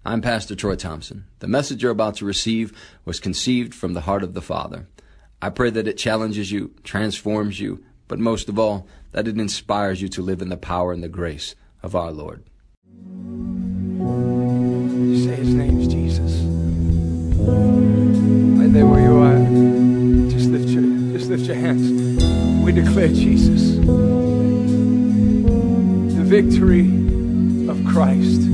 I'm Pastor Troy Thompson. The message you're about to receive was conceived from the heart of the Father. I pray that it challenges you, transforms you, but most of all, that it inspires you to live in the power and the grace of our Lord. Say His name's Jesus. Right there where you are, just lift your hands. We declare Jesus, the victory of Christ.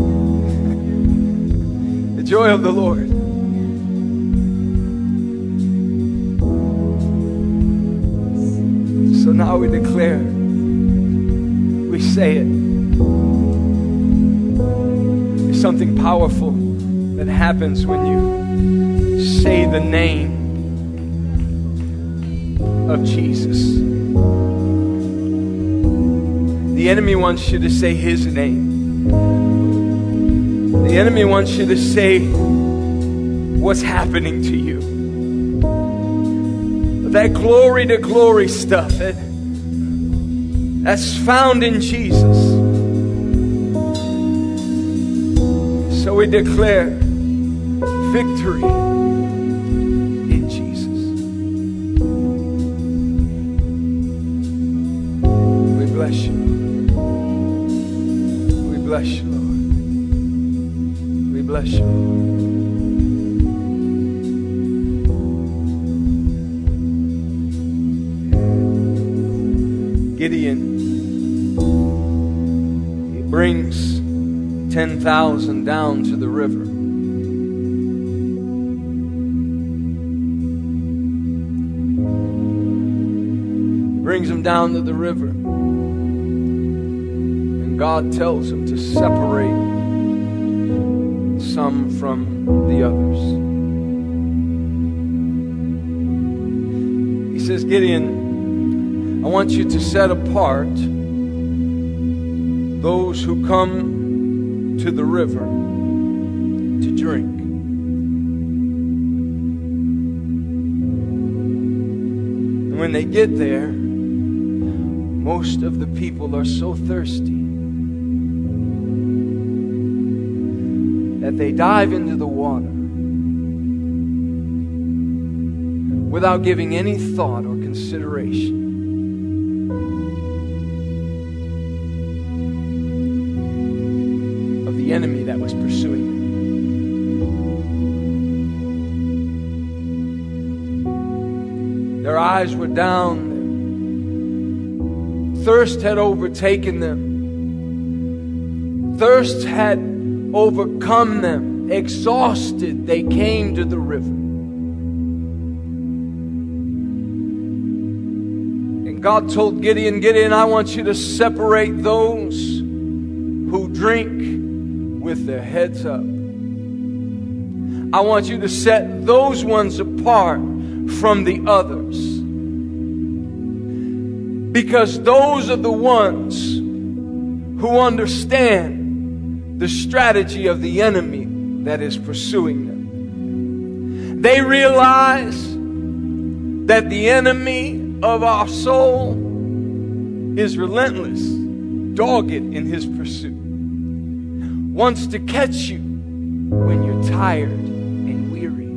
The joy of the Lord. So now we declare, we say it. There's something powerful that happens when you say the name of Jesus. The enemy wants you to say His name. The enemy wants you to say what's happening to you. That glory to glory stuff that's found in Jesus. So we declare victory in Jesus. We bless you. We bless you, Lord. We bless you. Gideon, he brings 10,000 down to the river. He brings them down to the river. And God tells him to separate some from the others. He says, Gideon, I want you to set apart those who come to the river to drink. And when they get there, most of the people are so thirsty that they dive into the water without giving any thought or consideration the enemy that was pursuing them. Their eyes were down. Thirst had overtaken them. Thirst had overcome them. Exhausted, they came to the river. And God told Gideon, Gideon, I want you to separate those who drink with their heads up. I want you to set those ones apart from the others. Because those are the ones who understand the strategy of the enemy that is pursuing them. They realize that the enemy of our soul is relentless, dogged in his pursuit. Wants to catch you when you're tired and weary.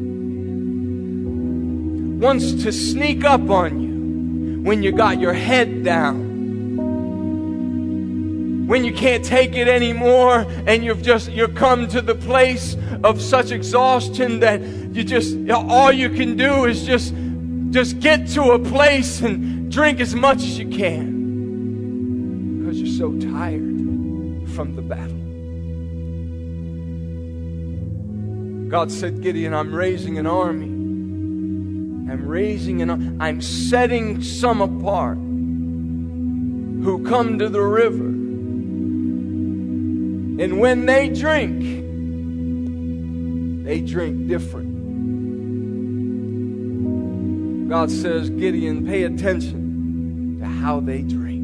Wants to sneak up on you when you got your head down. When you can't take it anymore and you're come to the place of such exhaustion that all you can do is just get to a place and drink as much as you can because you're so tired from the battle. God said, Gideon, I'm raising an army. I'm setting some apart who come to the river. And when they drink different. God says, Gideon, pay attention to how they drink.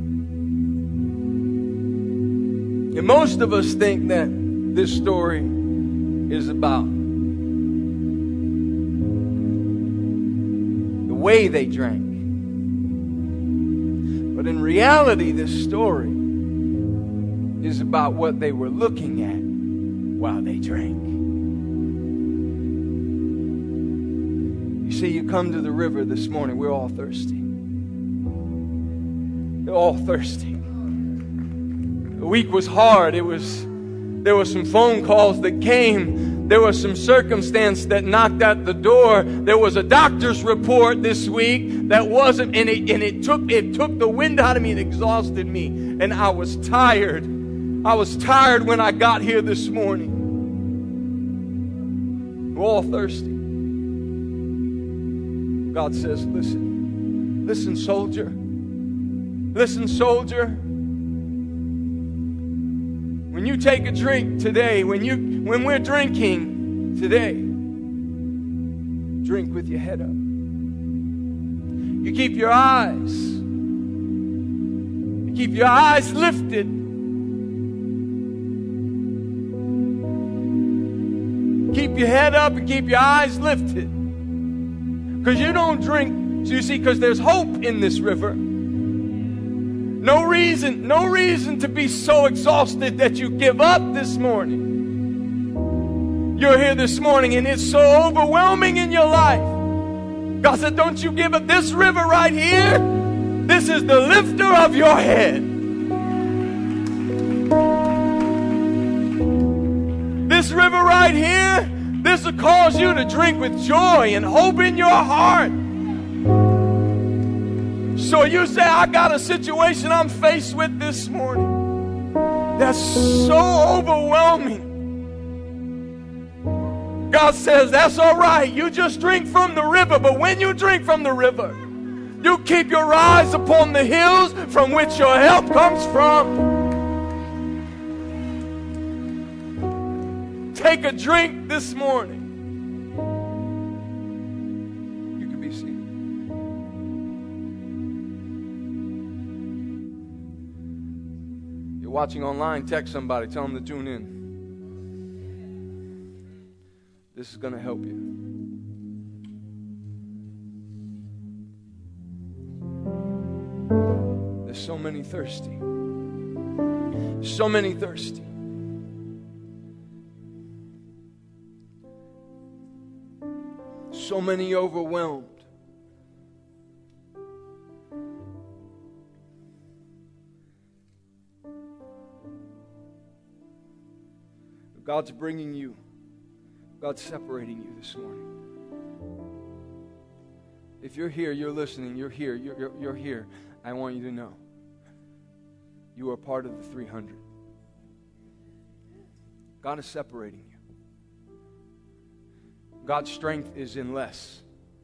And most of us think that this story is about the way they drank. But in reality, this story is about what they were looking at they drank. You see, you come to the river this morning, we're all thirsty. They're all thirsty. The week was hard. There were some phone calls that came. There was some circumstance that knocked at the door. There was a doctor's report this week that wasn't, and it took the wind out of me and exhausted me. And I was tired. I was tired when I got here this morning. We're all thirsty. God says, listen. Listen, soldier. Listen, soldier. When you take a drink today, when we're drinking today, drink with your head up. You keep your eyes lifted. Keep your head up and keep your eyes lifted. Because you don't drink, so you see, because there's hope in this river. No reason to be so exhausted that you give up this morning. You're here this morning and it's so overwhelming in your life. God said, don't you give up. This river right here, this is the lifter of your head. This river right here, this will cause you to drink with joy and hope in your heart. So you say, I got a situation I'm faced with this morning that's so overwhelming. God says, that's all right. You just drink from the river. But when you drink from the river, you keep your eyes upon the hills from which your help comes from. Take a drink this morning. You can be seated. You're watching online, text somebody, tell them to tune in. This is going to help you. There's so many thirsty. So many thirsty. So many overwhelmed. God's bringing you. God's separating you this morning. If you're here, you're listening, you're here, you're here, I want you to know you are part of the 300. God is separating you. God's strength is in less.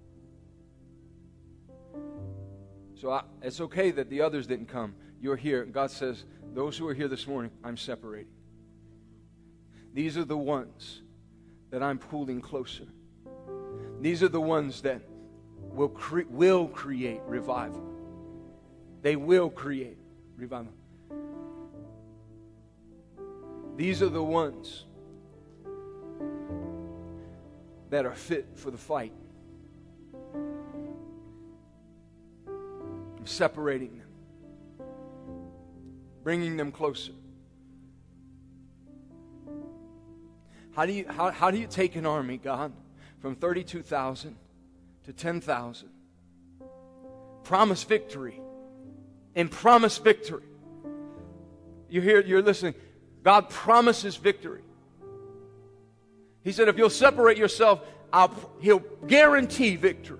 So it's okay that the others didn't come. You're here. God says, those who are here this morning, I'm separating. These are the ones that I'm pulling closer. These are the ones that will create revival. They will create revival. These are the ones that are fit for the fight. I'm separating them, bringing them closer. How do you take an army, God, from 32,000 to 10,000? Promise victory and promise victory. You're listening. God promises victory. He said, if you'll separate yourself, He'll guarantee victory.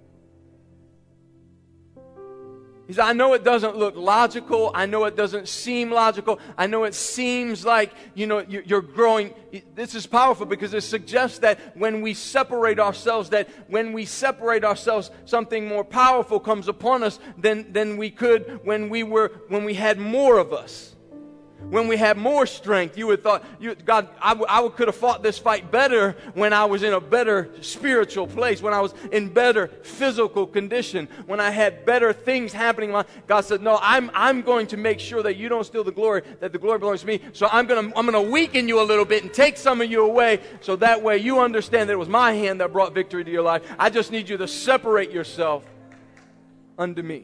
He said, I know it doesn't look logical. I know it doesn't seem logical. I know it seems like, you're growing. This is powerful because it suggests that when we separate ourselves, something more powerful comes upon us than we could when we had more of us. When we had more strength, you would thought, God, I could have fought this fight better when I was in a better spiritual place, when I was in better physical condition, when I had better things happening. God said, no, I'm going to make sure that you don't steal the glory, that the glory belongs to me. So I'm going to weaken you a little bit and take some of you away, so that way you understand that it was my hand that brought victory to your life. I just need you to separate yourself unto me.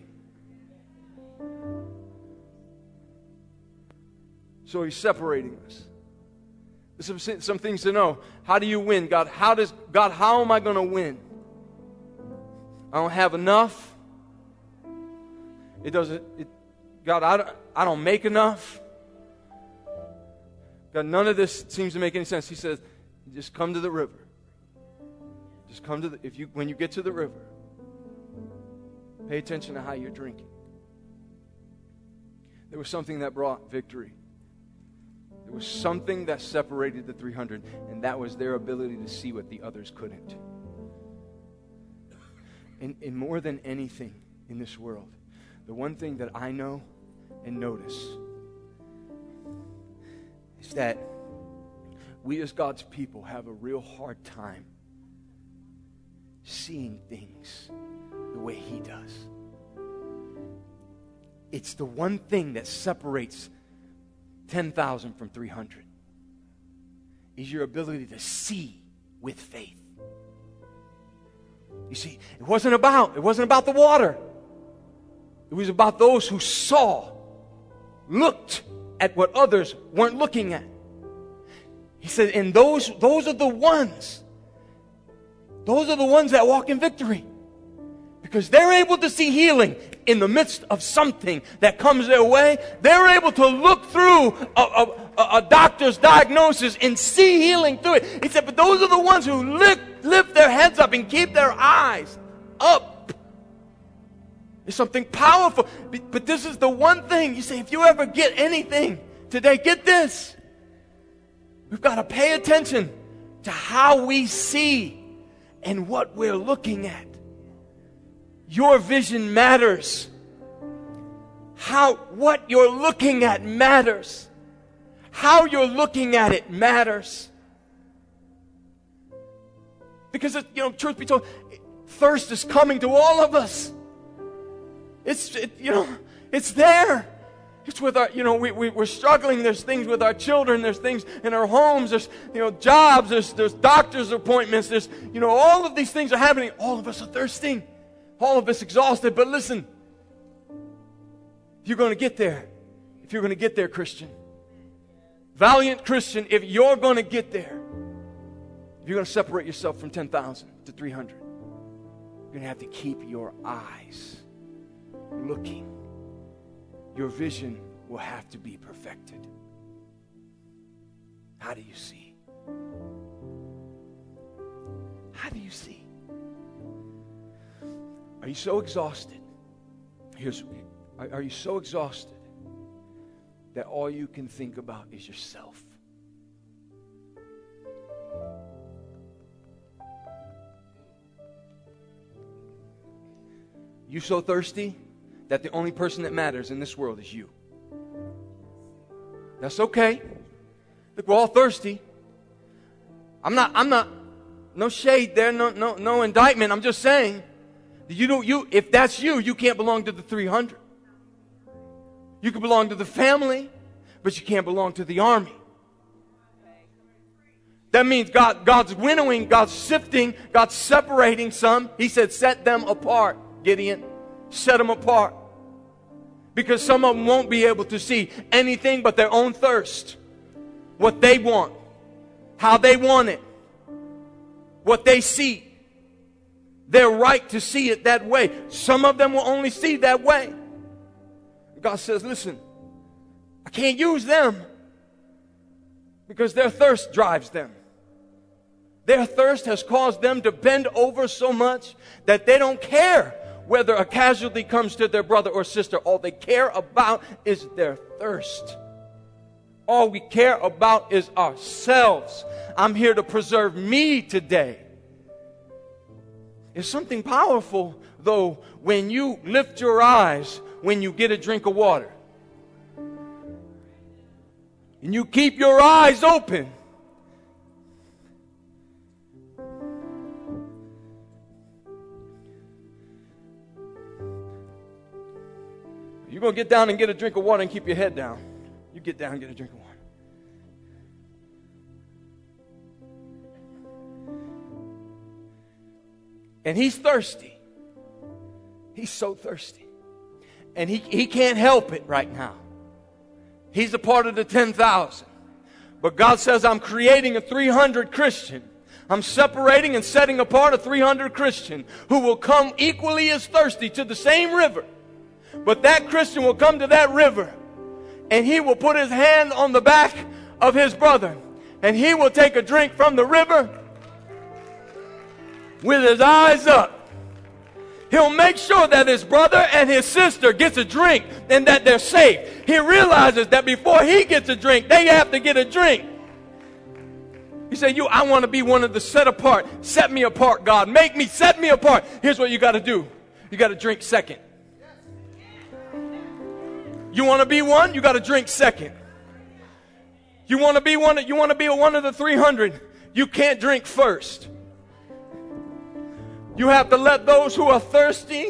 So He's separating us. some things to know. How do you win? God, how am I going to win? I don't have enough. God, I don't make enough. God, none of this seems to make any sense. He says, just come to the river. Just come to when you get to the river, pay attention to how you're drinking. There was something that brought victory. There was something that separated the 300, and that was their ability to see what the others couldn't. And more than anything in this world, the one thing that I know and notice is that we as God's people have a real hard time seeing things the way He does. It's the one thing that separates 10,000 from 300 is your ability to see with faith. You see, it wasn't about the water. It was about those who looked at what others weren't looking at. He said, and those are the ones that walk in victory. Because they're able to see healing in the midst of something that comes their way. They're able to look through a doctor's diagnosis and see healing through it. He said, but those are the ones who lift their heads up and keep their eyes up. It's something powerful. But this is the one thing. You say, if you ever get anything today, get this. We've got to pay attention to how we see and what we're looking at. Your vision matters. What you're looking at matters. How you're looking at it matters. Because, truth be told, thirst is coming to all of us. It's there. It's with our, we're struggling. There's things with our children. There's things in our homes. There's, jobs. There's doctor's appointments. There's, all of these things are happening. All of us are thirsting. All of us exhausted. But listen, if you're going to get there, Christian, valiant Christian, if you're going to get there, if you're going to separate yourself from 10,000 to 300, you're going to have to keep your eyes looking. Your vision will have to be perfected. How do you see? How do you see? Are you so exhausted? Are you so exhausted that all you can think about is yourself? You so thirsty that the only person that matters in this world is you. That's okay. Look, we're all thirsty. I'm not, no shade there, no indictment. I'm just saying, if that's you, you can't belong to the 300. You can belong to the family, but you can't belong to the army. That means God's winnowing, God's sifting, God's separating some. He said, set them apart, Gideon. Set them apart. Because some of them won't be able to see anything but their own thirst. What they want. How they want it. What they see. Their right to see it that way. Some of them will only see that way. God says, listen, I can't use them because their thirst drives them. Their thirst has caused them to bend over so much that they don't care whether a casualty comes to their brother or sister. All they care about is their thirst. All we care about is ourselves. I'm here to preserve me today. It's something powerful, though, when you lift your eyes when you get a drink of water. And you keep your eyes open. You're going to get down and get a drink of water and keep your head down. You get down and get a drink of water. And he's thirsty. He's so thirsty. And he can't help it right now. He's a part of the 10,000. But God says, I'm creating a 300 Christian. I'm separating and setting apart a 300 Christian who will come equally as thirsty to the same river. But that Christian will come to that river and he will put his hand on the back of his brother and he will take a drink from the river with his eyes up. He'll make sure that his brother and his sister gets a drink and that they're safe. He realizes that before he gets a drink, they have to get a drink. He said, I want to be one of the set apart. Set me apart, God. Make me, set me apart. Here's what you got to do. You got to drink second. You want to be one? You got to drink second. You want to be one? You want to be one of the 300? You can't drink first. You have to let those who are thirsty,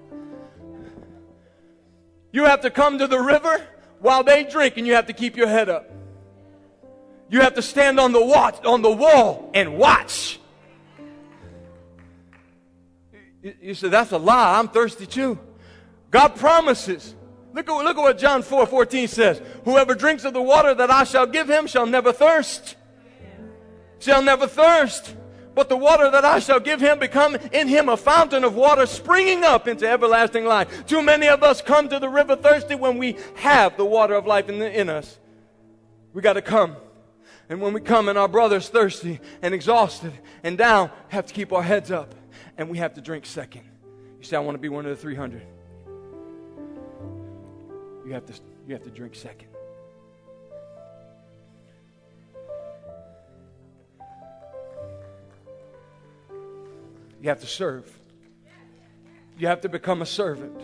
you have to come to the river while they drink, and you have to keep your head up. You have to stand on the wall and watch. You say, that's a lie. I'm thirsty too. God promises. Look at what John 4:14 says. Whoever drinks of the water that I shall give him shall never thirst. Shall never thirst. But the water that I shall give him become in him a fountain of water springing up into everlasting life. Too many of us come to the river thirsty when we have the water of life in us. We got to come. And when we come and our brother's thirsty and exhausted and down, have to keep our heads up. And we have to drink second. You say, I want to be one of the 300. You have to drink second. You have to serve. You have to become a servant.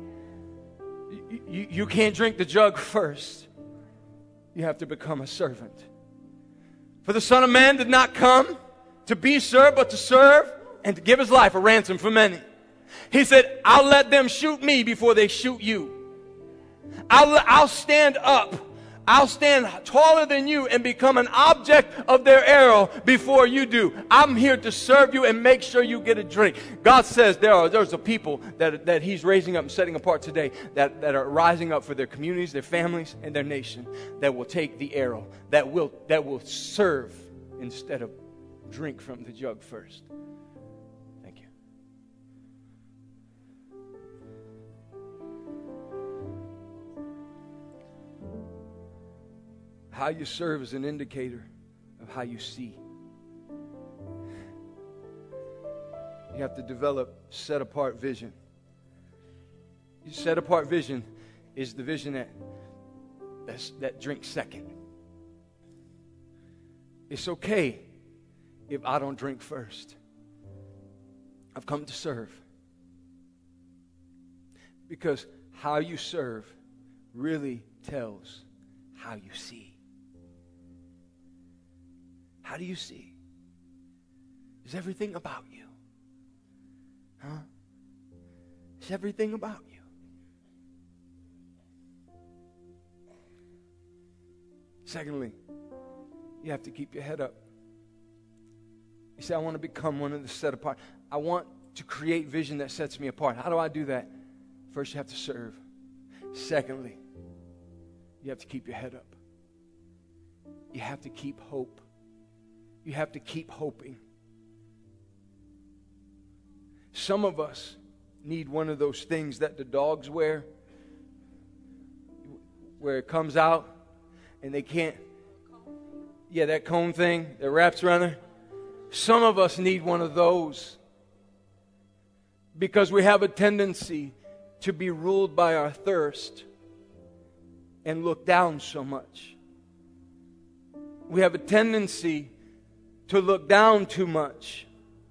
You can't drink the jug first. You have to become a servant. For the Son of Man did not come to be served, but to serve and to give his life a ransom for many. He said, I'll let them shoot me before they shoot you. I'll stand up. I'll stand taller than you and become an object of their arrow before you do. I'm here to serve you and make sure you get a drink. God says there's a people that he's raising up and setting apart today that are rising up for their communities, their families, and their nation, that will take the arrow, that will serve instead of drink from the jug first. Thank you. How you serve is an indicator of how you see. You have to develop set-apart vision. Set-apart vision is the vision that drinks second. It's okay if I don't drink first. I've come to serve. Because how you serve really tells how you see. How do you see? Is everything about you? Huh? Is everything about you? Secondly, you have to keep your head up. You say, I want to become one of the set apart. I want to create vision that sets me apart. How do I do that? First, you have to serve. Secondly, you have to keep your head up. You have to keep hope. You have to keep hoping. Some of us need one of those things that the dogs wear, where it comes out and they can't. Yeah, that cone thing that wraps around there. Some of us need one of those because we have a tendency to be ruled by our thirst and look down so much. We have a tendency to look down too much.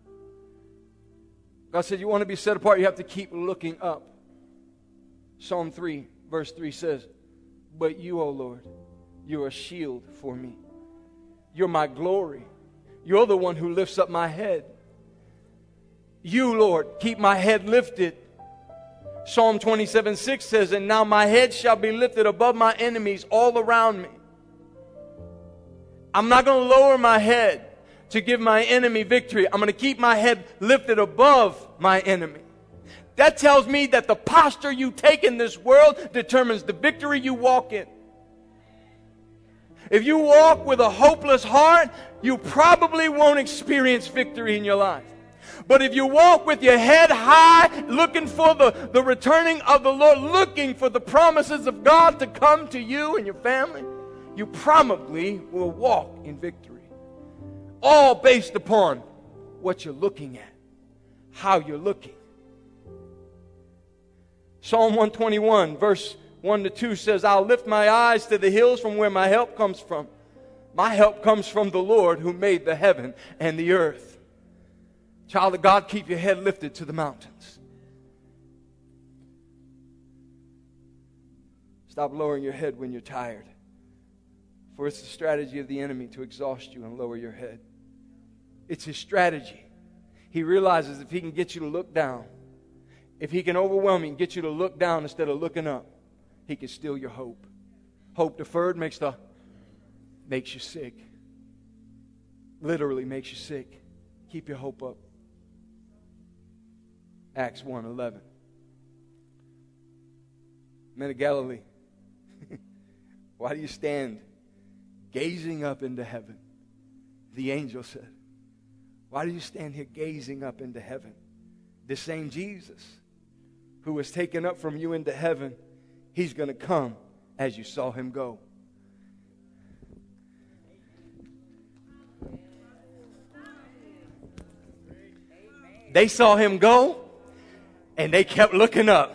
God said, you want to be set apart, you have to keep looking up. Psalm 3, verse 3 says, but you, O Lord, you're a shield for me. You're my glory. You're the one who lifts up my head. You, Lord, keep my head lifted. Psalm 27:6 says, and now my head shall be lifted above my enemies all around me. I'm not going to lower my head to give my enemy victory. I'm going to keep my head lifted above my enemy. That tells me that the posture you take in this world determines the victory you walk in. If you walk with a hopeless heart, you probably won't experience victory in your life. But if you walk with your head high, looking for the returning of the Lord, looking for the promises of God to come to you and your family, you probably will walk in victory. All based upon what you're looking at, how you're looking. Psalm 121, verse 1-2 says, I'll lift my eyes to the hills from where my help comes from. My help comes from the Lord who made the heaven and the earth. Child of God, keep your head lifted to the mountains. Stop lowering your head when you're tired. For it's the strategy of the enemy to exhaust you and lower your head. It's his strategy. He realizes if he can get you to look down, if he can overwhelm you and get you to look down instead of looking up, he can steal your hope. Hope deferred makes you sick. Literally makes you sick. Keep your hope up. Acts 1:11. Men of Galilee, why do you stand gazing up into heaven? The angel said, why do you stand here gazing up into heaven? This same Jesus who was taken up from you into heaven, he's going to come as you saw him go. They saw him go, and they kept looking up.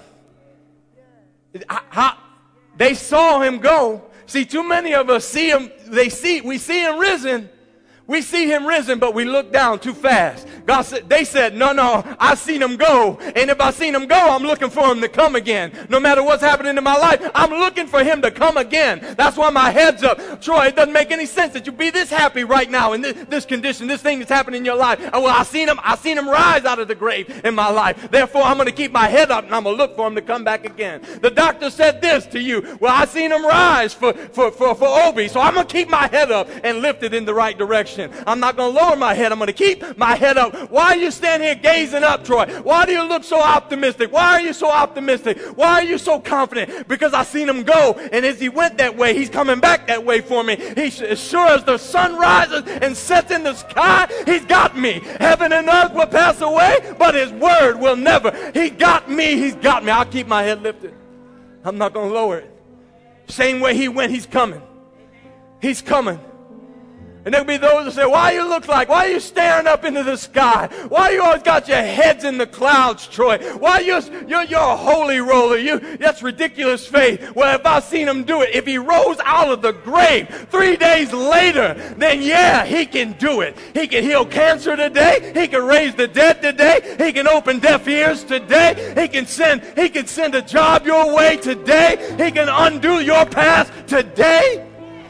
They saw him go. See, too many of us see him. We see him risen. We see him risen, but we look down too fast. God said, they said, no, I seen him go. And if I seen him go, I'm looking for him to come again. No matter what's happening in my life, I'm looking for him to come again. That's why my head's up. Troy, it doesn't make any sense that you be this happy right now in this condition, this thing that's happening in your life. Well, I seen him rise out of the grave in my life. Therefore, I'm going to keep my head up and I'm going to look for him to come back again. The doctor said this to you. Well, I seen him rise for Obi, so I'm going to keep my head up and lift it in the right direction. I'm not going to lower my head. I'm going to keep my head up. Why are you standing here gazing up, Troy? Why do you look so optimistic? Why are you so optimistic? Why are you so confident? Because I seen him go, and as he went that way, he's coming back that way for me. As sure as the sun rises and sets in the sky, he's got me. Heaven and earth will pass away, but his word will never. He got me. He's got me. I'll keep my head lifted. I'm not going to lower it. Same way he went, he's coming. He's coming. And there'll be those that say, why you look like? Why are you staring up into the sky? Why you always got your heads in the clouds, Troy? Why you're a holy roller? That's ridiculous faith. Well, if I seen him do it, if he rose out of the grave 3 days later, then yeah, he can do it. He can heal cancer today. He can raise the dead today. He can open deaf ears today. He can send a job your way today. He can undo your past today.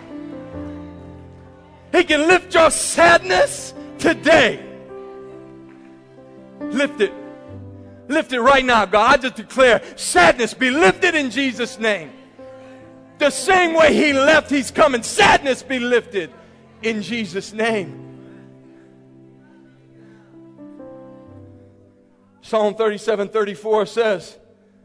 He can lift your sadness today. Lift it. Lift it right now, God. I just declare sadness be lifted in Jesus' name. The same way he left, he's coming. Sadness be lifted in Jesus' name. Psalm 37:34 says,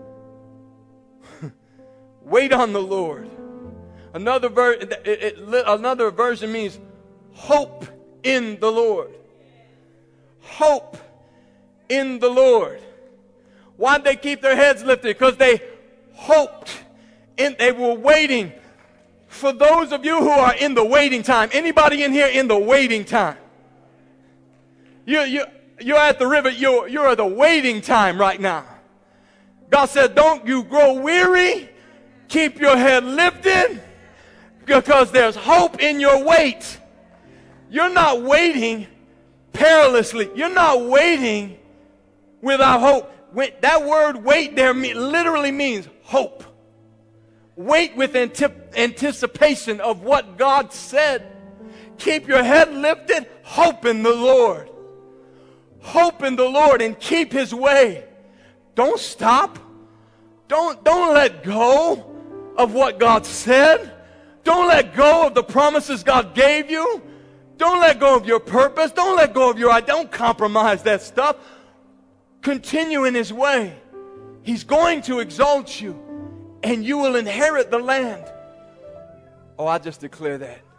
wait on the Lord. Another version means hope in the Lord. Hope in the Lord. Why'd they keep their heads lifted? Because they hoped. They were waiting. For those of you who are in the waiting time, anybody in here in the waiting time? You're at the river. You're at the waiting time right now. God said, don't you grow weary. Keep your head lifted. Because there's hope in your wait. You're not waiting perilously. You're not waiting without hope. That word wait there literally means hope. Wait with anticipation of what God said. Keep your head lifted. Hope in the Lord. Hope in the Lord and keep his way. Don't stop. Don't let go of what God said. Don't let go of the promises God gave you. Don't let go of your purpose. Don't let go of your identity. Don't compromise that stuff. Continue in his way. He's going to exalt you, and you will inherit the land. Oh, I just declare that.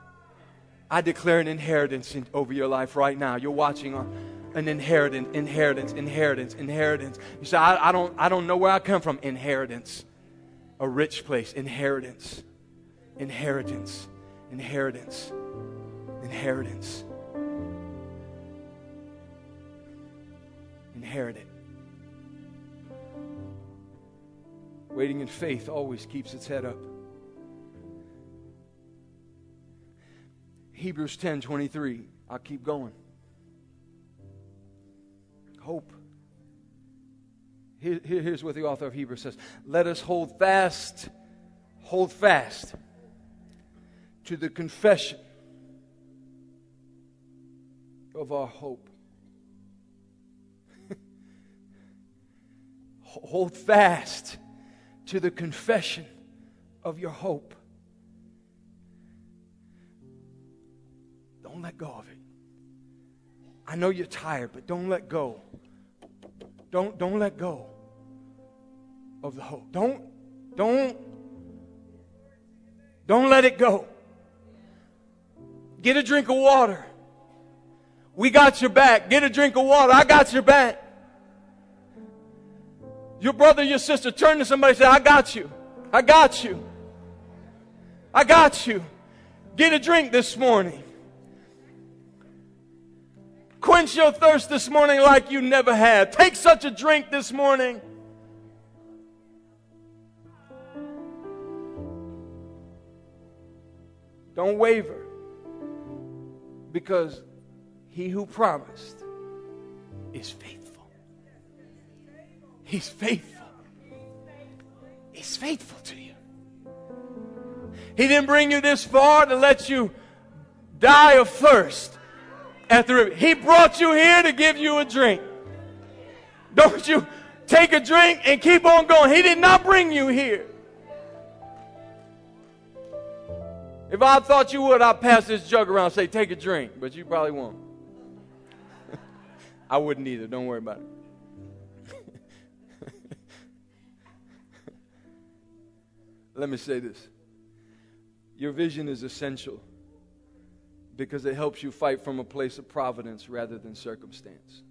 I declare an inheritance over your life right now. You're watching on an inheritance. You say, I don't know where I come from. Inheritance. A rich place. Inheritance. Inherit it. Waiting in faith always keeps its head up. Hebrews 10:23. I'll keep going. Hope. Here's what the author of Hebrews says. Let us hold fast to the confession of our hope. Hold fast to the confession of your hope. Don't let go of it. I know you're tired, but don't let go. Don't let go of the hope. Don't let it go. Get a drink of water. We got your back. Get a drink of water. I got your back. Your brother, your sister, turn to somebody and say, I got you. I got you. I got you. Get a drink this morning. Quench your thirst this morning like you never had. Take such a drink this morning. Don't waver, because he who promised is faithful. He's faithful. He's faithful to you. He didn't bring you this far to let you die of thirst at the river. He brought you here to give you a drink. Don't you take a drink and keep on going. He did not bring you here. If I thought you would, I'd pass this jug around and say, take a drink. But you probably won't. I wouldn't either. Don't worry about it. Let me say this. Your vision is essential because it helps you fight from a place of providence rather than circumstance.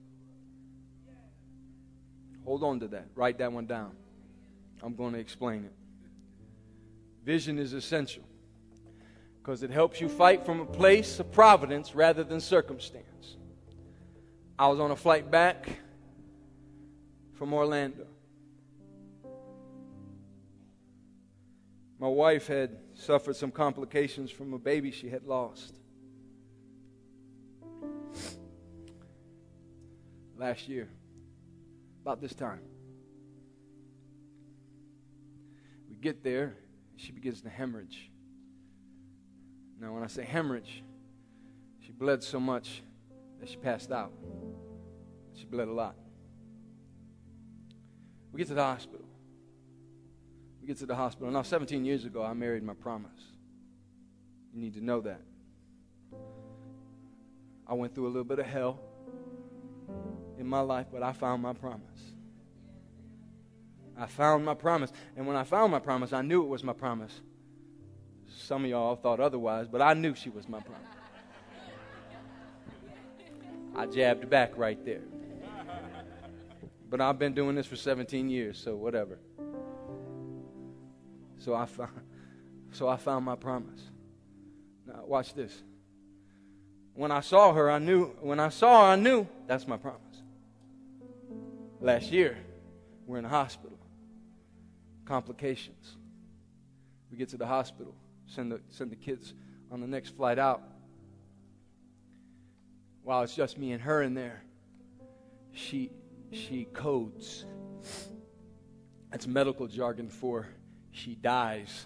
Hold on to that. Write that one down. I'm going to explain it. Vision is essential because it helps you fight from a place of providence rather than circumstance. I was on a flight back from Orlando. My wife had suffered some complications from a baby she had lost. Last year, about this time. We get there, she begins to hemorrhage. Now, when I say hemorrhage, she bled so much that she passed out. She bled a lot. We get to the hospital. Now, 17 years ago, I married my promise. You need to know that. I went through a little bit of hell in my life, but I found my promise. I found my promise. And when I found my promise, I knew it was my promise. Some of y'all thought otherwise, but I knew she was my promise. I jabbed back right there. But I've been doing this for 17 years, so whatever. So I found my promise. Now, watch this. When I saw her, I knew that's my promise. Last year, we're in the hospital. Complications. We get to the hospital, send the kids on the next flight out. While it's just me and her in there, she codes. That's medical jargon for she dies.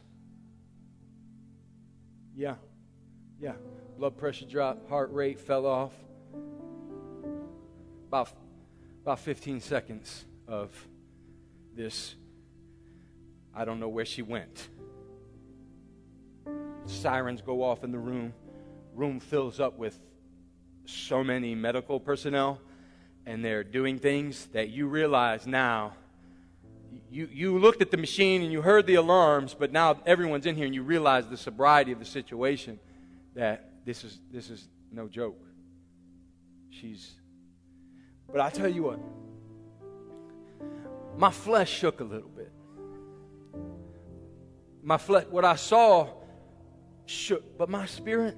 Yeah. Blood pressure dropped, heart rate fell off. About 15 seconds of this, I don't know where she went. Sirens go off in the room. Room fills up with so many medical personnel, and they're doing things that you realize now. You looked at the machine and you heard the alarms, but now everyone's in here and you realize the sobriety of the situation, that this is no joke. But I tell you what, my flesh shook a little bit. My flesh, what I saw shook, but my spirit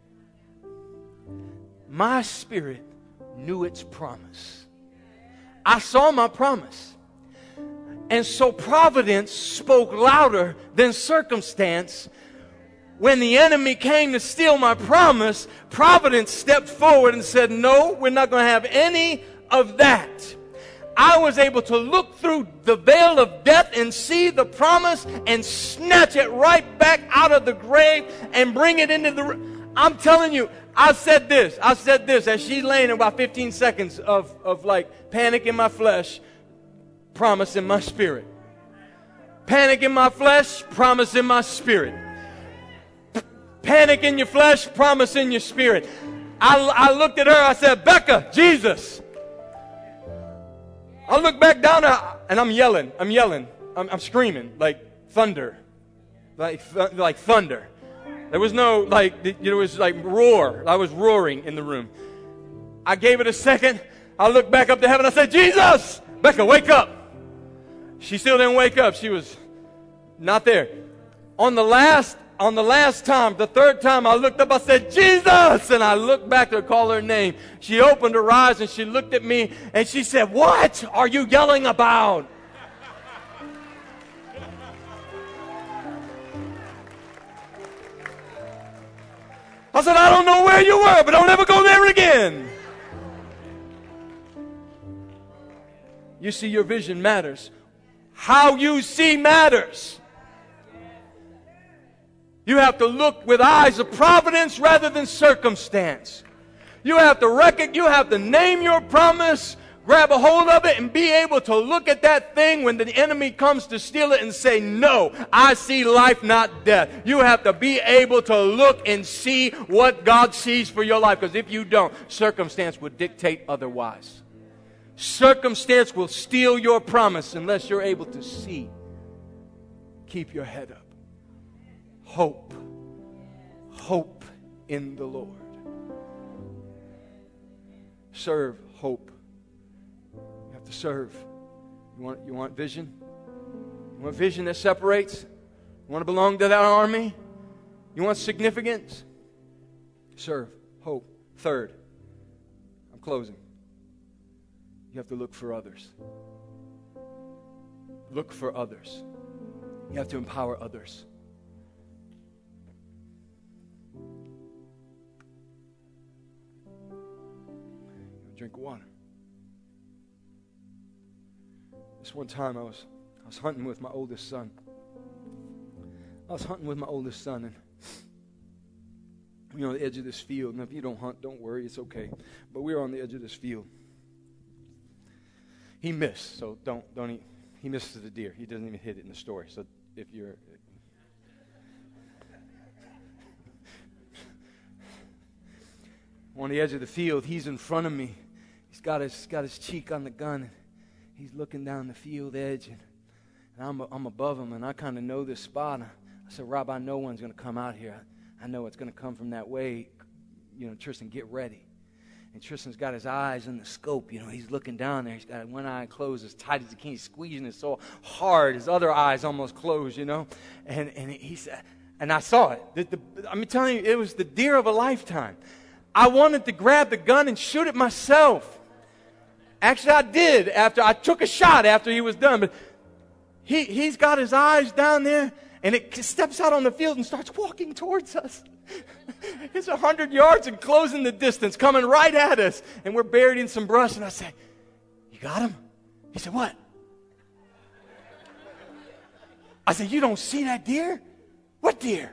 knew its promise. I saw my promise. And so providence spoke louder than circumstance. When the enemy came to steal my promise, providence stepped forward and said, no, we're not going to have any of that. I was able to look through the veil of death and see the promise and snatch it right back out of the grave and bring it into the... I'm telling you, I said this as she's laying in about 15 seconds of like panic in my flesh, promise in my spirit. Panic in my flesh, promise in my spirit. Panic in your flesh, promise in your spirit. I looked at her, I said, Becca, Jesus. I look back down and I'm yelling. I'm screaming like thunder. Like thunder. There was no it was like roar. I was roaring in the room. I gave it a second. I looked back up to heaven. I said, Jesus, Becca, wake up. She still didn't wake up. She was not there. On the last time, the third time I looked up, I said, Jesus! And I looked back to call her name. She opened her eyes and she looked at me and she said, what are you yelling about? I said, I don't know where you were, but don't ever go there again. You see, your vision matters. How you see matters. You have to look with eyes of providence rather than circumstance. You have to name your promise, grab a hold of it, and be able to look at that thing when the enemy comes to steal it and say, no, I see life, not death. You have to be able to look and see what God sees for your life. Because if you don't, circumstance will dictate otherwise. Circumstance will steal your promise unless you're able to see. Keep your head up. Hope. Hope in the Lord. Serve hope. You have to serve. You want vision? You want vision that separates? You want to belong to that army? You want significance? Serve hope. Third, I'm closing. You have to look for others. Look for others. You have to empower others. Drink of water. This one time I was hunting with my oldest son. And we were on the edge of this field. And if you don't hunt, don't worry, it's okay. But we were on the edge of this field. He missed, so don't eat. He misses the deer. He doesn't even hit it in the story. So if you're on the edge of the field, he's in front of me. He's got his cheek on the gun. And he's looking down the field edge, and I'm above him, and I kind of know this spot. I said, Rob, I know one's going to come out here. I know it's going to come from that way. Tristan, get ready. And Tristan's got his eyes in the scope. He's looking down there. He's got one eye closed as tight as he can. He's squeezing it so hard. His other eye's almost closed, And he said, and I saw it. I'm telling you, it was the deer of a lifetime. I wanted to grab the gun and shoot it myself. Actually, I did. After I took a shot after he was done. But he's got his eyes down there, and it steps out on the field and starts walking towards us. It's 100 yards and closing the distance, coming right at us. And we're buried in some brush. And I say, you got him? He said, what? I said, you don't see that deer? What deer?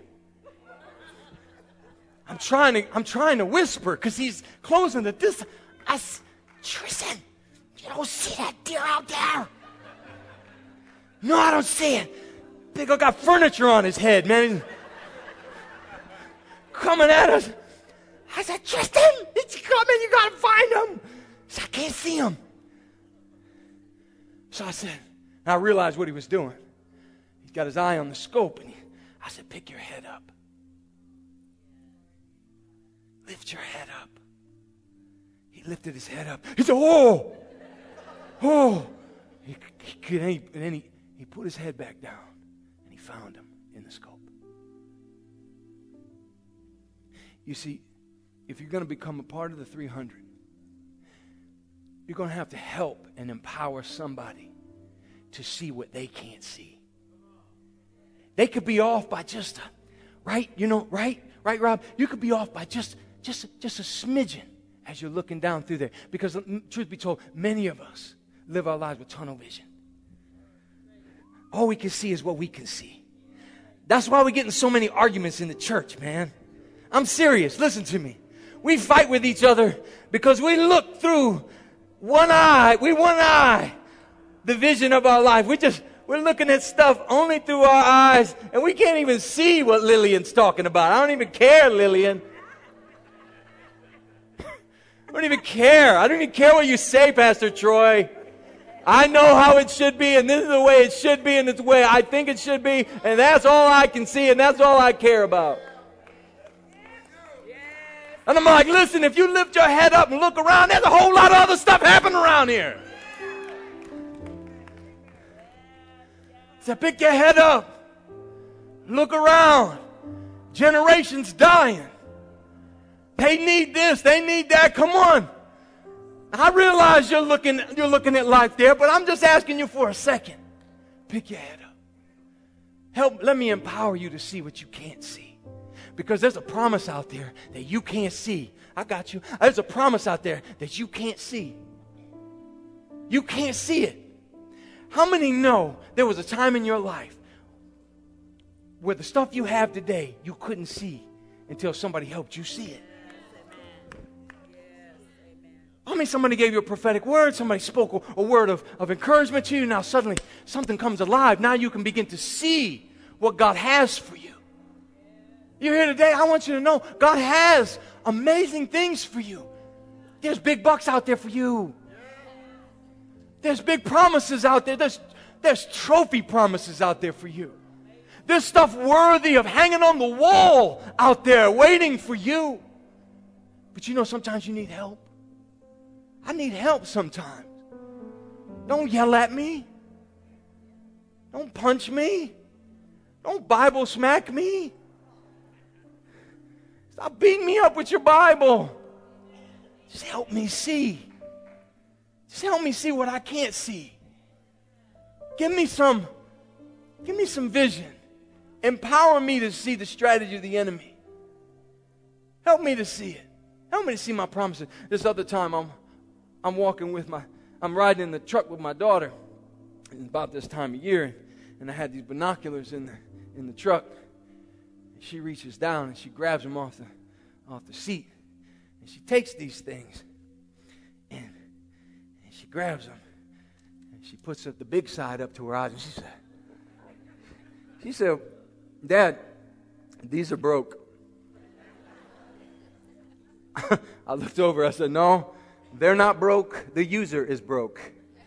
I'm trying to whisper because he's closing the distance. I said, Tristan, you don't see that deer out there? No, I don't see it. Big old got furniture on his head, man. He's coming at us. I said, Tristan, it's coming. You got to find him. He said, I can't see him. So I said, and I realized what he was doing. He's got his eye on the scope. And I said, pick your head up. lift your head up. He lifted his head up. He said, oh, oh. And then he put his head back down, and he found him in the scope. You see, if you're going to become a part of the 300, you're going to have to help and empower somebody to see what they can't see. They could be off by just right, Rob? You could be off by just a smidgen as you're looking down through there. Because truth be told, many of us live our lives with tunnel vision. All we can see is what we can see. That's why we're getting so many arguments in the church, man. I'm serious. Listen to me. We fight with each other because we look through one eye, the vision of our life. We're looking at stuff only through our eyes, and we can't even see what Lillian's talking about. I don't even care, Lillian. I don't even care. I don't even care what you say, Pastor Troy. I know how it should be, and this is the way it should be, and it's the way I think it should be, and that's all I can see, and that's all I care about. And I'm like, listen, if you lift your head up and look around, there's a whole lot of other stuff happening around here. So pick your head up. Look around. Generations dying. They need this. They need that. Come on. I realize you're looking at life there, but I'm just asking you for a second. Pick your head up. Let me empower you to see what you can't see. Because there's a promise out there that you can't see. I got you. There's a promise out there that you can't see. You can't see it. How many know there was a time in your life where the stuff you have today you couldn't see until somebody helped you see it? I mean, somebody gave you a prophetic word, somebody spoke a word of encouragement to you. Now suddenly something comes alive. Now you can begin to see what God has for you. You're here today, I want you to know God has amazing things for you. There's big bucks out there for you. There's big promises out there. There's trophy promises out there for you. There's stuff worthy of hanging on the wall out there waiting for you. But you know, sometimes you need help. I need help sometimes. Don't yell at me. Don't punch me. Don't Bible smack me. Stop beating me up with your Bible. Just help me see. Just help me see what I can't see. Give me some vision. Empower me to see the strategy of the enemy. Help me to see it. Help me to see my promises. This other time I'm riding in the truck with my daughter. It's about this time of year, and I had these binoculars in the truck. She reaches down and she grabs them off the seat, and she takes these things and she grabs them and she puts the big side up to her eyes, and she said, "Dad, these are broke." I looked over. I said, "No, they're not broke. The user is broke."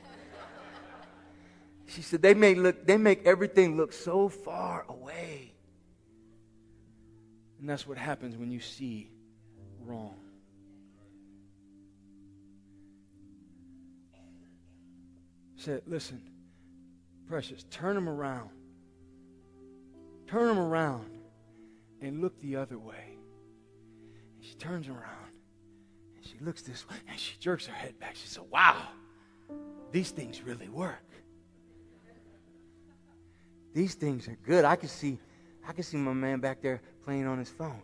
She said, "They make everything look so far away." And that's what happens when you see wrong. Said, "Listen, precious, turn them around. Turn them around and look the other way." And she turns around and she looks this way and she jerks her head back. She said, "Wow, these things really work. These things are good. I can see my man back there playing on his phone."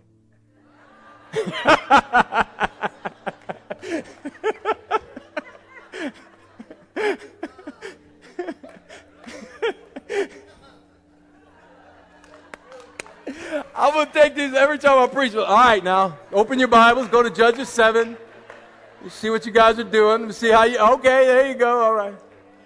I'm going to take these every time I preach. All right, now, open your Bibles. Go to Judges 7. You see what you guys are doing. See how you... Okay, there you go. All right.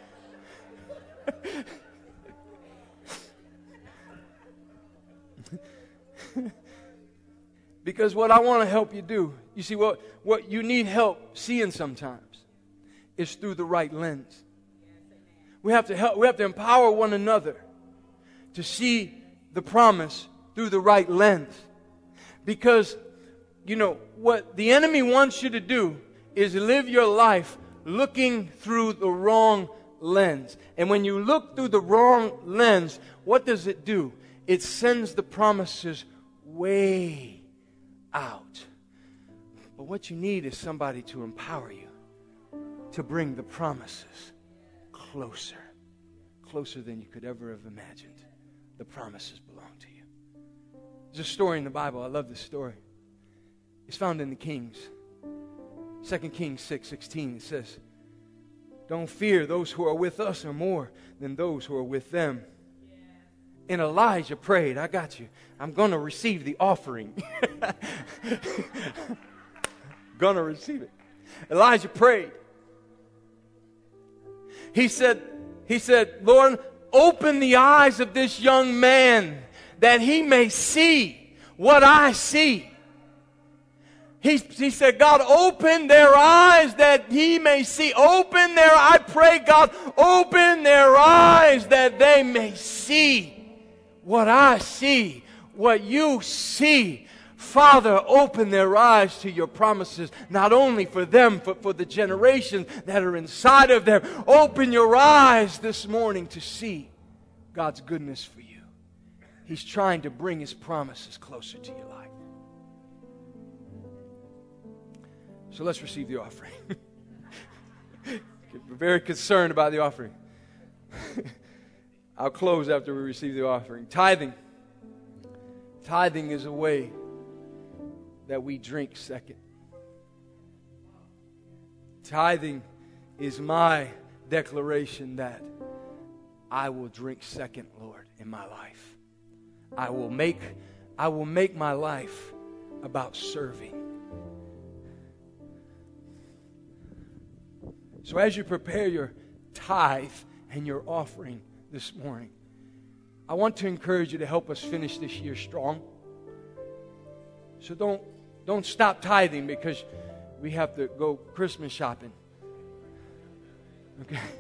Because what I want to help you do, you see, what you need help seeing sometimes is through the right lens. We have to empower one another to see the promise through the right lens. Because You know, what the enemy wants you to do is live your life looking through the wrong lens. And when you look through the wrong lens, what does it do? It sends the promises way out. But what you need is somebody to empower you to bring the promises closer. Closer than you could ever have imagined. The promises belong to you. There's a story in the Bible. I love this story. It's found in the Kings. 2 Kings 6:16. It says, don't fear, those who are with us are more than those who are with them. And Elijah prayed, I got you. I'm going to receive the offering. Going to receive it. Elijah prayed. He said, Lord, open the eyes of this young man that he may see what I see. He said, God, open their eyes that he may see. I pray, God, open their eyes that they may see what I see, what you see. Father, open their eyes to your promises, not only for them, but for the generations that are inside of them. Open your eyes this morning to see God's goodness for you. He's trying to bring his promises closer to your life. So let's receive the offering. We're very concerned about the offering. I'll close after we receive the offering. Tithing. Tithing is a way that we drink second. Tithing is my declaration that I will drink second, Lord, in my life. I will make my life about serving. So as you prepare your tithe and your offering this morning, I want to encourage you to help us finish this year strong. So don't stop tithing because we have to go Christmas shopping. Okay?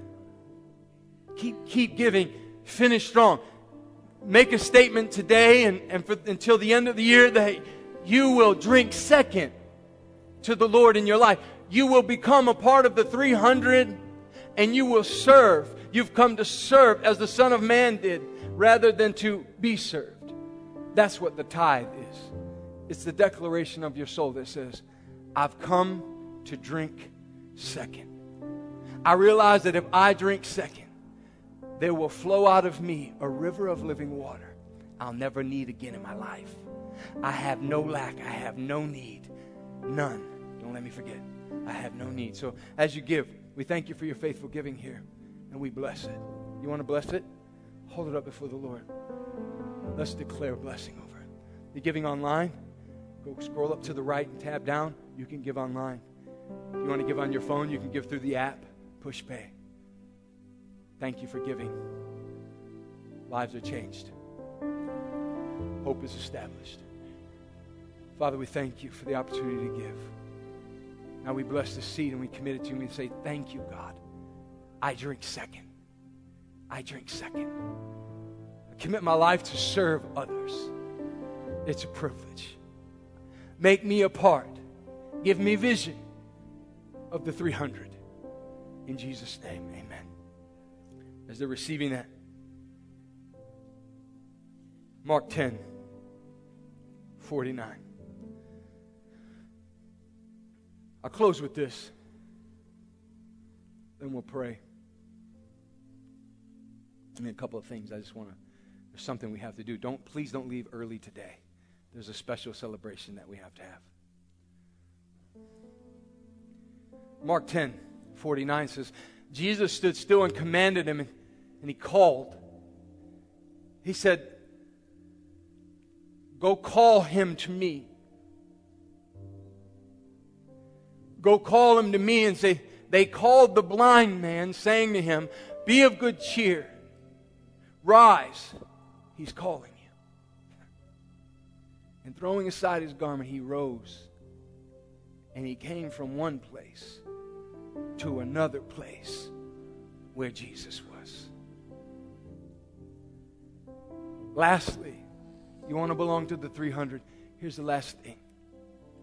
Keep giving. Finish strong. Make a statement today until the end of the year that you will drink second to the Lord in your life. You will become a part of the 300 and you will serve. You've come to serve as the Son of Man did rather than to be served. That's what the tithe is. It's the declaration of your soul that says, I've come to drink second. I realize that if I drink second, there will flow out of me a river of living water I'll never need again in my life. I have no lack. I have no need. None. Don't let me forget. I have no need. So as you give, we thank you for your faithful giving here, and we bless it. You want to bless it? Hold it up before the Lord. Let's declare a blessing over it. You're giving online? Go scroll up to the right and tab down. You can give online. If you want to give on your phone, you can give through the app. Push pay. Thank you for giving. Lives are changed. Hope is established. Father, we thank you for the opportunity to give. Now we bless the seed and we commit it to you and we say, thank you, God. I drink second. I drink second. I commit my life to serve others. It's a privilege. Make me a part. Give me vision of the 300. In Jesus' name, amen. As they're receiving that, Mark 10:49. I'll close with this. Then we'll pray. And a couple of things there's something we have to do. Please don't leave early today. There's a special celebration that we have to have. Mark 10:49 says, Jesus stood still and commanded him, and he called. He said, go call him to me. Go call him to me. And say, they called the blind man, saying to him, be of good cheer. Rise. He's calling you. And throwing aside his garment, he rose. And he came from one place to another place where Jesus was. Lastly, you want to belong to the 300. Here's the last thing.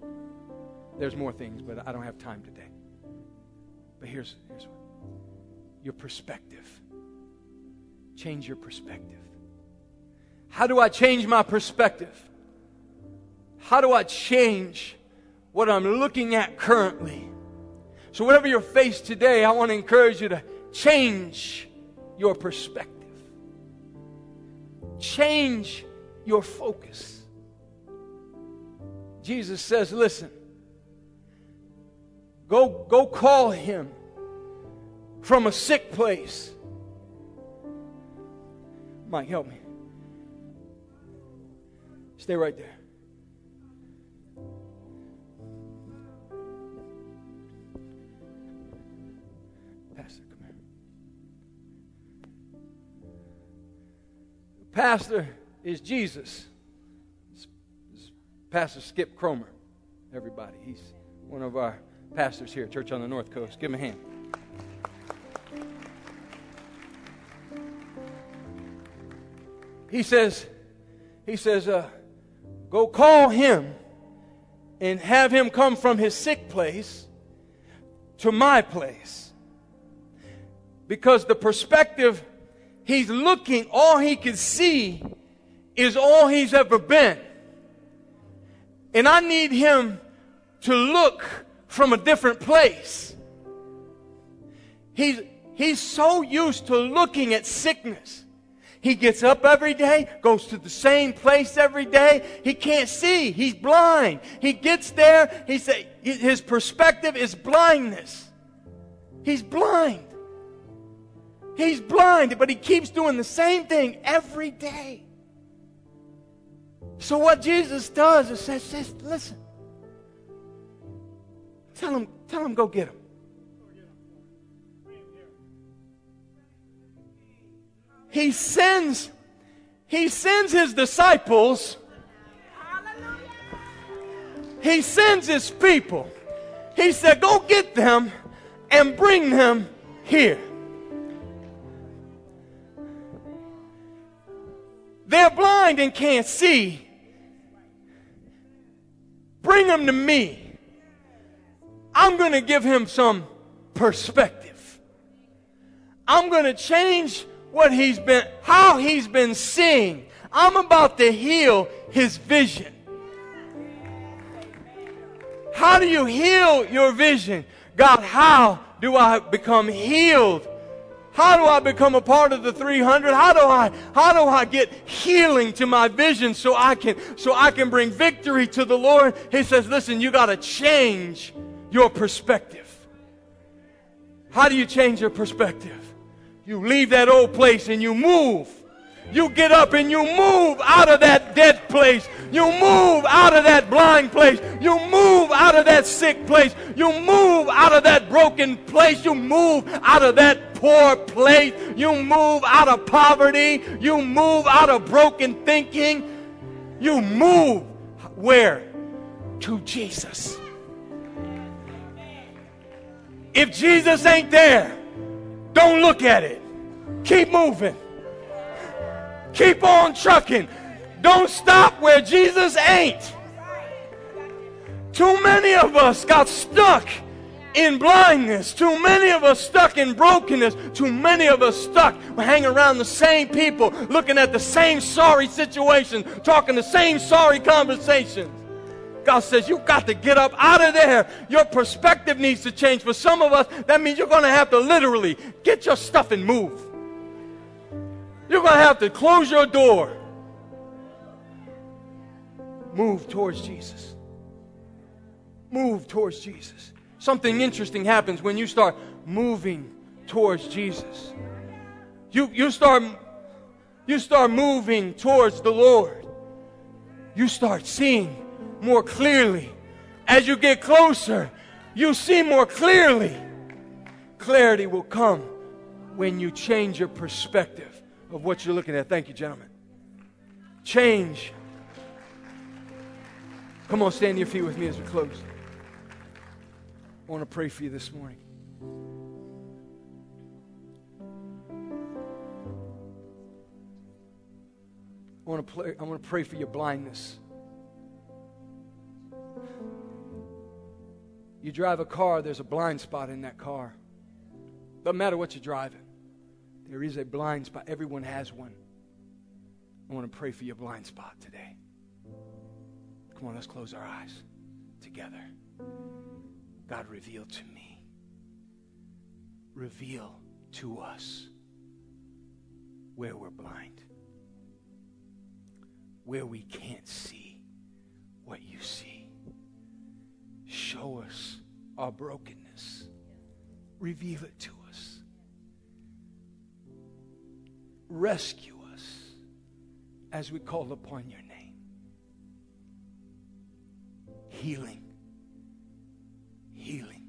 There's more things, but I don't have time today. But here's one. Your perspective. Change your perspective. How do I change my perspective? How do I change what I'm looking at currently? So whatever you're faced today, I want to encourage you to change your perspective. Change your focus. Jesus says, listen, go call him from a sick place. Mike, help me. Stay right there. Pastor, come here. The pastor is Jesus. It's Pastor Skip Cromer. Everybody. He's one of our pastors here at Church on the North Coast. Give him a hand. He says, go call him and have him come from his sick place to my place. Because the perspective he's looking, all he can see is all he's ever been. And I need him to look from a different place. He's so used to looking at sickness. He gets up every day, goes to the same place every day. He can't see. He's blind. He gets there. His perspective is blindness. He's blind. He's blind, but he keeps doing the same thing every day. So what Jesus does is says, listen. Tell him go get him. He sends his disciples. He sends his people. He said, go get them and bring them here. They're blind and can't see. Bring them to me. I'm going to give him some perspective. I'm going to change how he's been seeing. I'm about to heal his vision. How do you heal your vision? God, how do I become healed? How do I become a part of the 300? How do I get healing to my vision so I can bring victory to the Lord? He says, listen, you got to change your perspective. How do you change your perspective? You leave that old place and you move. You get up and you move out of that dead place. You move out of that blind place. You move out of that sick place. You move out of that broken place. You move out of that poor place. You move out of poverty. You move out of broken thinking. You move where? To Jesus. If Jesus ain't there, don't look at it. Keep moving. Keep on trucking. Don't stop where Jesus ain't. Too many of us got stuck in blindness. Too many of us stuck in brokenness. Too many of us stuck hanging around the same people, looking at the same sorry situation, talking the same sorry conversations. God says, you've got to get up out of there. Your perspective needs to change. For some of us, that means you're going to have to literally get your stuff and move. You're going to have to close your door. Move towards Jesus. Move towards Jesus. Something interesting happens when you start moving towards Jesus. You start moving towards the Lord. You start seeing more clearly. As you get closer, you see more clearly. Clarity will come when you change your perspective of what you're looking at. Thank you, gentlemen. Change. Come on, stand to your feet with me as we close. I want to pray for you this morning. I want to pray for your blindness. You drive a car, there's a blind spot in that car. Doesn't matter what you're driving. There is a blind spot. Everyone has one. I want to pray for your blind spot today. Come on, let's close our eyes together. God, reveal to me. Reveal to us where we're blind. Where we can't see what you see. Show us our brokenness. Reveal it to us. Rescue us as we call upon your name. Healing. Healing.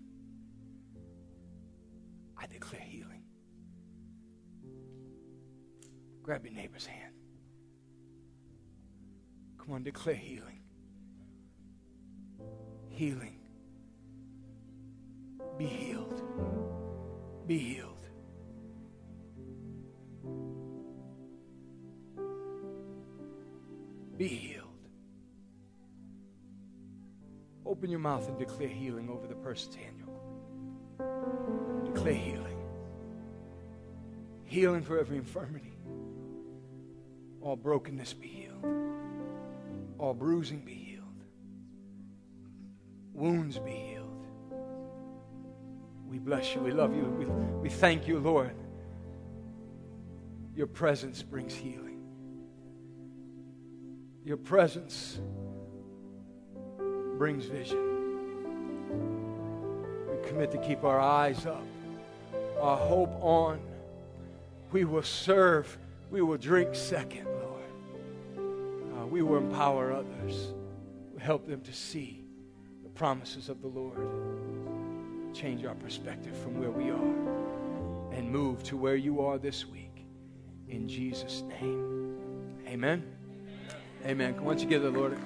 I declare healing. Grab your neighbor's hand. Come on, declare healing. Healing. Be healed. Be healed. Be healed. Open your mouth and declare healing over the person's hand. Declare healing. Healing for every infirmity. All brokenness be healed. All bruising be healed. Wounds be healed. We bless you. We love you. We thank you, Lord. Your presence brings healing. Your presence brings vision. We commit to keep our eyes up, our hope on. We will serve. We will drink second, Lord. We will empower others. We help them to see the promises of the Lord. Change our perspective from where we are and move to where you are this week. In Jesus' name. Amen. Amen. Why don't you give the Lord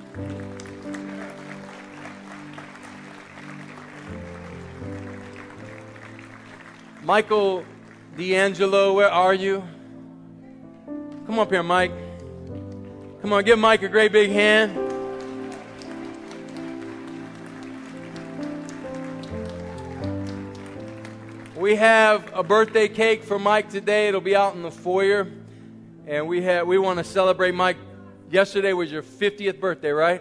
Michael D'Angelo, where are you? Come up here, Mike. Come on, give Mike a great big hand. We have a birthday cake for Mike today. It'll be out in the foyer. And we want to celebrate Mike. Yesterday was your 50th birthday, right?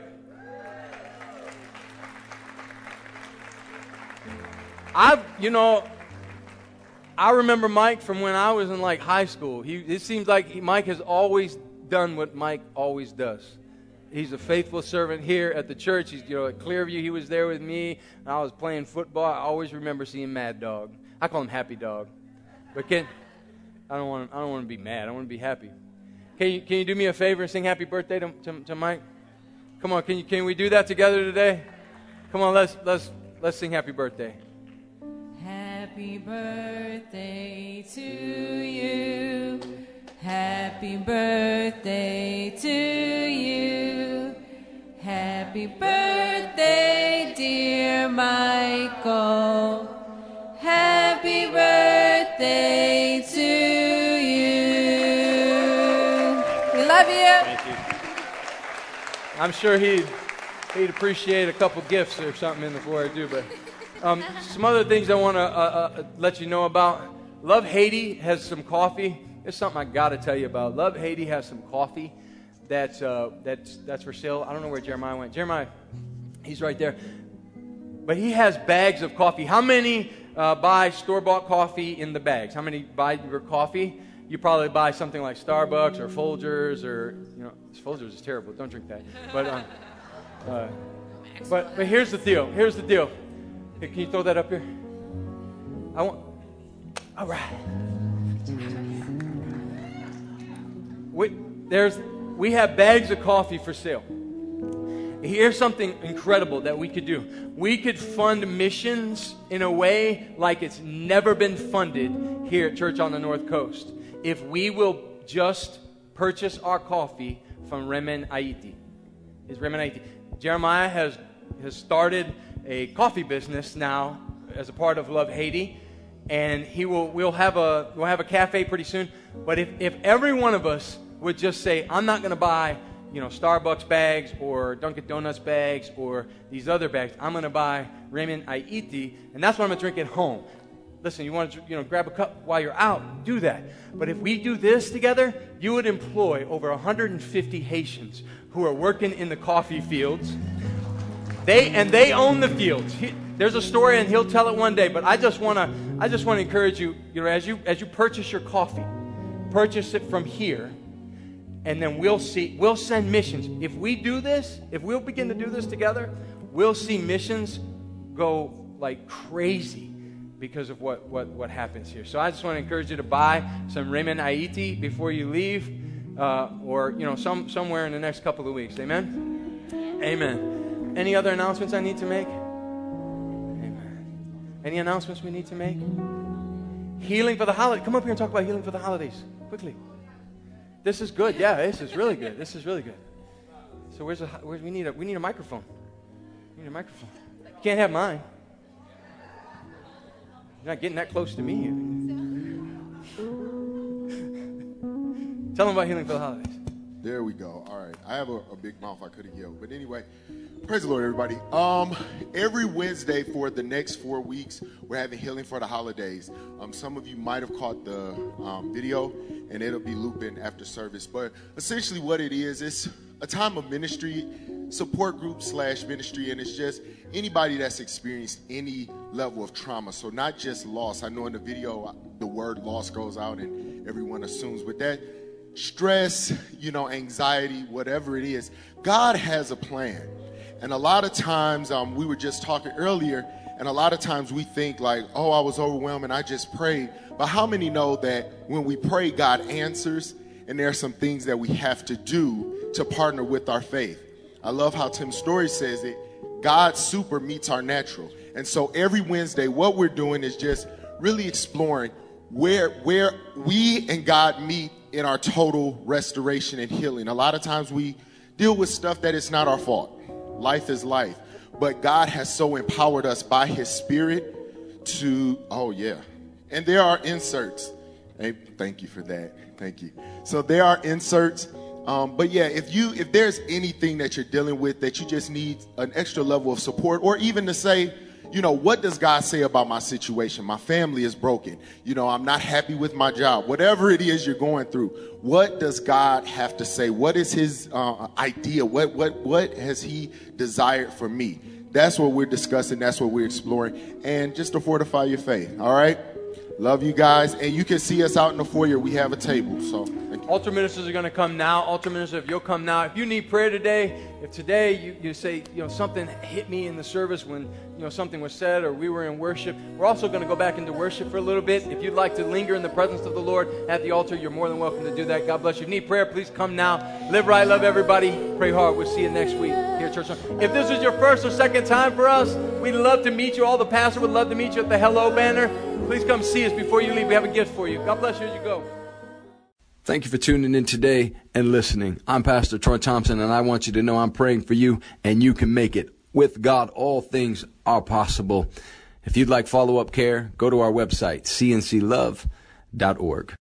I remember Mike from when I was in like high school. It seems like Mike has always done what Mike always does. He's a faithful servant here at the church. He's, at Clearview, he was there with me. And I was playing football. I always remember seeing Mad Dog. I call him Happy Dog. But I don't want to be mad. I want to be happy. Can you do me a favor and sing happy birthday to Mike? Come on, can we do that together today? Come on, let's sing happy birthday. Happy birthday to you. Happy birthday to you. Happy birthday, dear Michael. Happy birthday to you. We love you. Thank you. I'm sure he'd appreciate a couple gifts or something in the foyer too, but some other things I want to let you know about. Love Haiti has some coffee. It's something I got to tell you about. Love Haiti has some coffee that's for sale. I don't know where Jeremiah went. Jeremiah, he's right there. But he has bags of coffee. How many buy store-bought coffee in the bags? How many buy your coffee? You probably buy something like Starbucks or Folgers or, Folgers is terrible. Don't drink that. But here's the deal. Here's the deal. Hey, can you throw that up here? All right. We have bags of coffee for sale. Here's something incredible that we could do. We could fund missions in a way like it's never been funded here at Church on the North Coast. If we will just purchase our coffee from Remen Haiti. Is Remen Haiti. Jeremiah has started a coffee business now as a part of Love Haiti, and we'll have a cafe pretty soon. But if every one of us would just say, I'm not going to buy Starbucks bags or Dunkin' Donuts bags or these other bags. I'm going to buy Raymond Aiti, and that's what I'm going to drink at home. Listen, you want to grab a cup while you're out, do that. But if we do this together, you would employ over 150 Haitians who are working in the coffee fields. They own the fields. There's a story, and he'll tell it one day. But I just want to encourage you. As you purchase your coffee, purchase it from here, and then we'll send missions. If we do this, if we'll begin to do this together, we'll see missions go like crazy because of what happens here. So I just want to encourage you to buy some Raymond Aiti before you leave, or somewhere in the next couple of weeks. Amen? Amen. Any other announcements I need to make? Amen. Any announcements we need to make? Healing for the holidays. Come up here and talk about healing for the holidays. Quickly. This is good. Yeah, this is really good. This is really good. So we need a microphone. We need a microphone. You can't have mine. You're not getting that close to me. Tell them about healing for the holidays. There we go. All right. I have a big mouth. I could have yelled. But anyway, praise the Lord, everybody. Every Wednesday for the next 4 weeks, we're having healing for the holidays. Some of you might have caught the video, and it'll be looping after service. But essentially what it is, it's a time of ministry, support group / ministry, and it's just anybody that's experienced any level of trauma. So not just loss. I know in the video, the word loss goes out and everyone assumes, but that stress, anxiety, whatever it is, God has a plan. And a lot of times, we were just talking earlier, and a lot of times we think like, oh, I was overwhelmed and I just prayed. But how many know that when we pray, God answers, and there are some things that we have to do to partner with our faith? I love how Tim Story says it, God's super meets our natural. And so every Wednesday, what we're doing is just really exploring where we and God meet in our total restoration and healing. A lot of times we deal with stuff that is not our fault. Life is life. But God has so empowered us by his spirit to, and there are inserts. Hey, thank you for that. Thank you. So there are inserts. But yeah, if there's anything that you're dealing with that you just need an extra level of support, or even to say, what does God say about my situation? My family is broken. I'm not happy with my job. Whatever it is you're going through, what does God have to say? What is his idea? What has he desired for me? That's what we're discussing. That's what we're exploring. And just to fortify your faith. All right. Love you guys. And you can see us out in the foyer. We have a table. So thank you. Altar ministers are going to come now. Altar ministers, if you'll come now. If you need prayer today, if today you say, something hit me in the service when, something was said or we were in worship, we're also going to go back into worship for a little bit. If you'd like to linger in the presence of the Lord at the altar, you're more than welcome to do that. God bless you. If you need prayer, please come now. Live right, love everybody. Pray hard. We'll see you next week here at Church. If this is your first or second time for us, we'd love to meet you. All the pastors would love to meet you at the Hello banner. Please come see us before you leave. We have a gift for you. God bless you as you go. Thank you for tuning in today and listening. I'm Pastor Troy Thompson, and I want you to know I'm praying for you, and you can make it. With God, all things are possible. If you'd like follow-up care, go to our website, cnclove.org.